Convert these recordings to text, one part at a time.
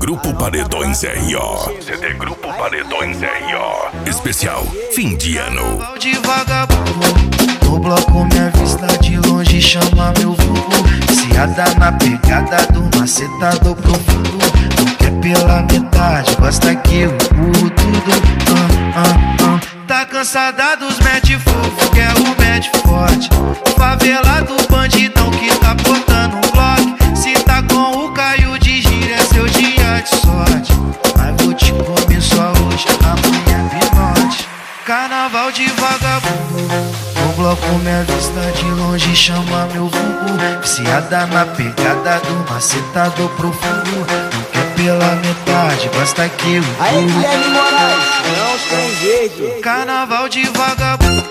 Grupo Paredões R.O. CD Grupo Paredões R.O. Especial fim de ano. De vagabundo, no bloco minha vista de longe chama meu vulgo. Viciada na pegada do macetado profundo. Não quer pela metade, gosta que eu empurro tudo. Tá cansada dos mete fofo, quer o mete forte. Favelado bandidão que tá botando um bloco. Se tá com o Caio de gira é seu dia de sorte. Mas vou te comer só hoje, amanhã pinote. Carnaval de vagabundo, no bloco minha vista de longe chama meu vulgo. Viciada na pegada do macetado profundo. Não quer pela metade, gosta que eu empurro. Aí Guilherme Moraes, não tem jeito. Carnaval de vagabundo.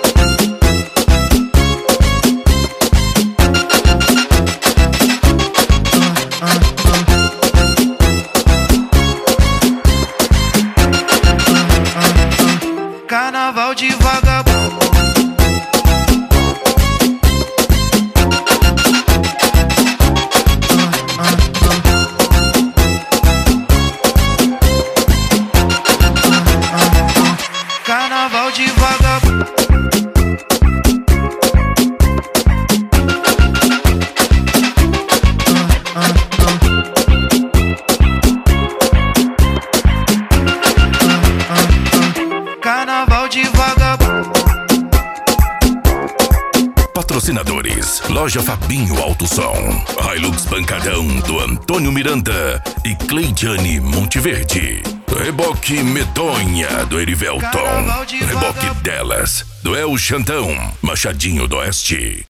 Carnaval de vagabundo. Carnaval de vagabundo. Carnaval de vagabundo. Patrocinadores: Loja Fabinho Alto Som, Hilux Pancadão do Antônio Miranda e Cleidiane Monteverde. Reboque Medonha do Erivelton. Reboque Delas do El Xandão, Machadinho do Oeste.